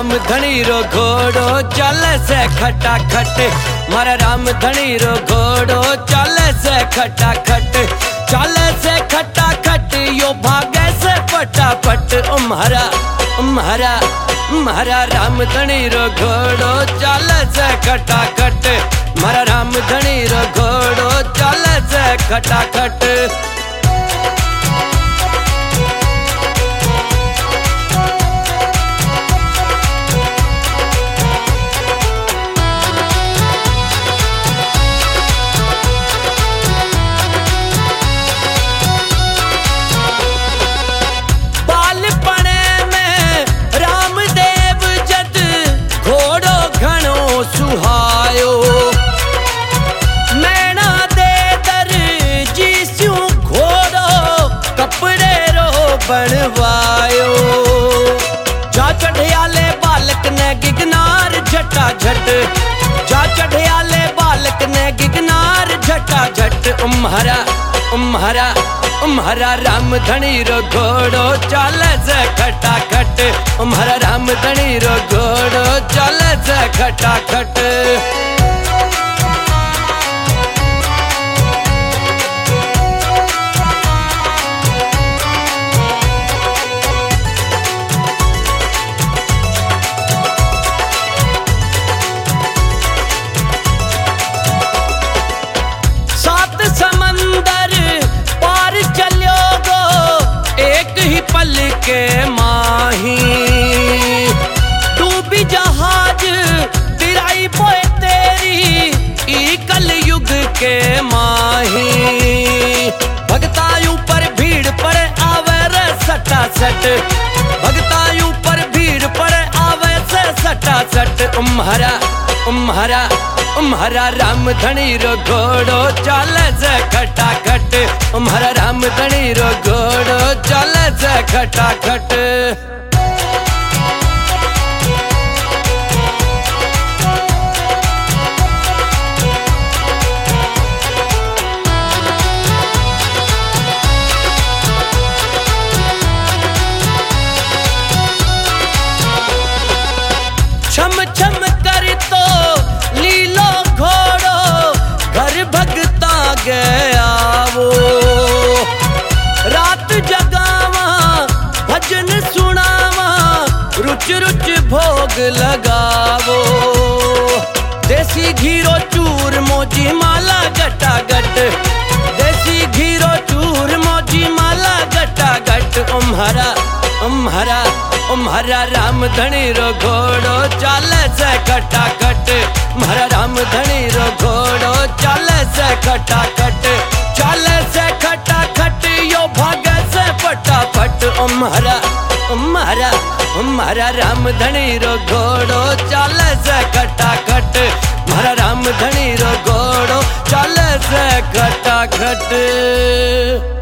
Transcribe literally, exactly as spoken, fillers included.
राम धनी रो घोड़ो चल से खटा खट, मारा राम धनी रो घोड़ो चल से खटा खट, चल से खटा खट यो भागे से फटाफट। ओ मारा मारा मारा राम धनी रो घोड़ो चल से खटा खट, मारा राम धनी रो घोड़ो चल से खटा खट। सुहायो मैना दे दर जीस्यू घोड़ो कपड़े रो बनवायो, जा चढ़ियाले बालक ने गिगनार झटा झट, जा चढ़ियाले बालक ने गिगनार झटा झट। उम्हरा उम्हरा उम्हरा राम धनी रो घोड़ो चल से खटा खट, उम्हरा राम धनी रो घोड़ो चल से खटा खट। सात समंदर पार चलो गो एक ही पल के माही, डूबी जहाज तिराई बोए तेरी ई कल युग के माही। भगतायु पर भीड़ पर आवे रे सटा सट, भगतायु पर भीड़ पर आवे से सटा सट। उम्हरा उम्हरा उम्हरा राम धनी रो घोड़ो चल से खटा खट, उम्हरा राम धनी रो घोड़ो चल से खटा खट। छम छम कर तो लीलो घोड़ो घर भगता गया वो, रात जगावा भजन सुनावा रुच रुच भोग लगावो। देसी घीरो चूर मोजी माला गटा गट, देसी घीरो चूर मोजी माला गटा गट। उम्हरा उम्हरा उम्हरा राम धनी रो घोड़ो चल से खटा खट, म्हारा राम धनी रो घोड़ो चल से खटा खट, चल से खटा खट यो भागे से फटाफट। उम्हरा उम्हरा उम्हरा राम धनी रो घोड़ो चल से खटा खट, म्हारा राम धनी रो घोड़ो चल से खटा खट।